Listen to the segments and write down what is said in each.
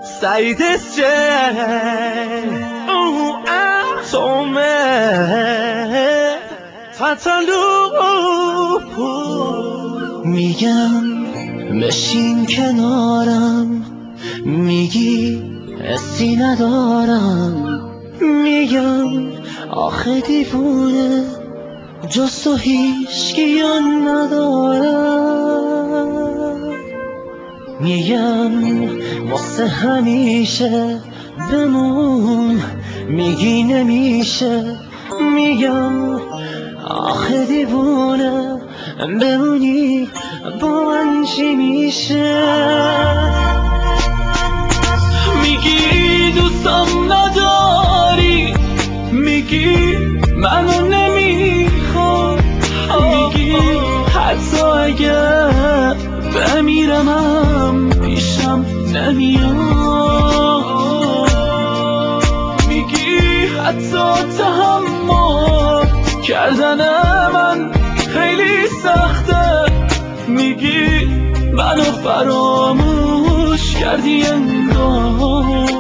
سعید میگم بشین کنارم، میگی حسی ندارم، میگم آخه دیوونه جز تو هیچکی ندارم، میگم واسه همیشه بمون، میگی نمیشه، میگم آخه دیوونه بمونی با من چی میشه، میگی دوستم نداری، میگی منو نمیخوای، میگی حتی اگر بمیرمم پیشم نمیاد، میگی حتی تحمل کردن من خیلی سخته، میگی منو فراموش کردی انگار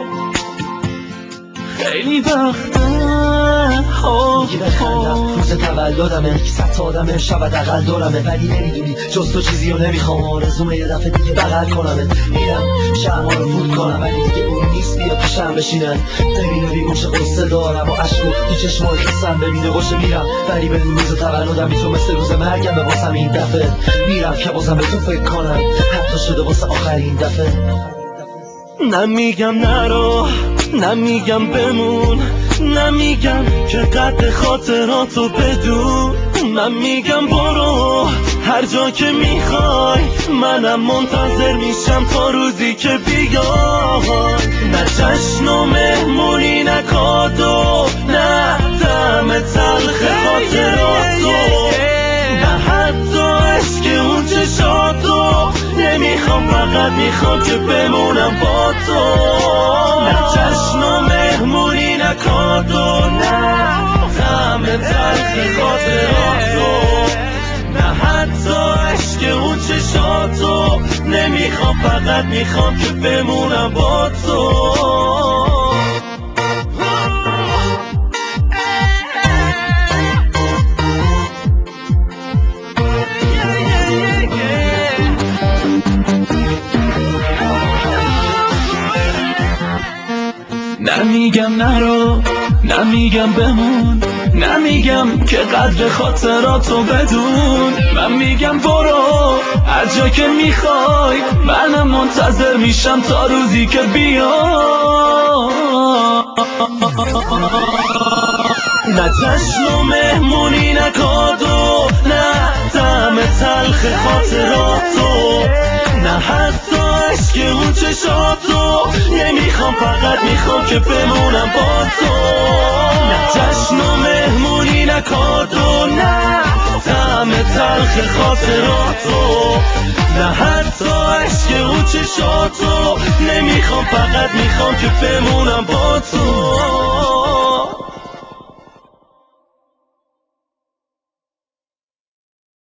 خیلی وقته. میگی بخندم روز تولدمه، 100 تا آدم شب حداقل دورمه، ولی نمیدونی جز تو چیزی رو نمیخوام، آرزومه یه دفعه دیگه بغل کنمه، میرم شرما رو فوت کنم ولی دیگه اون نیست بیا پیشم بشینه، ببینه بیگوش قصه دارم و عشق رو تو چشمای خستم ببینه باشه، میرم ولی بدون روز تولدم تو مثل روز مرگم به واسم این دفعه، میرم که بازم به تو فکر کنم حتی شده واسه آخرین دفعه، نمیگم نرو، نمیگم بمون، نمیگم که قد خاطراتو بدون، من میگم برو هر جا که میخوای، منم منتظر میشم تا روزی که بیای، نه جشن و مهمونی نه کادو، نه دم تلخ خاطراتو، نه حتی عشق اون چشاتو، نمیخوام فقط میخوام که بمونم با تو، نه جشن و مهمونی نه کادو، نه طعم تلخ خاطراتو، نه حتی عشق اون چشاتو، نمیخوام فقط میخوام که بمونم با تو. نمیگم نرو، نمیگم بمون، نمیگم که قدر خاطراتو بدون، من میگم برو هر جا که میخوای، منم منتظر میشم تا روزی که بیای، نه جشن و مهمونی نه کادو، نه طعم تلخ خاطراتو، نه حتی عشق اون چشاتو، نمیخوام فقط میخوام که بمونم با تو، نه جشن و مهمونی نه کادو، نه طعم تلخ خاطراتو، نه حتی عشق اون چشاتو، نمیخوام فقط میخوام که بمونم با تو.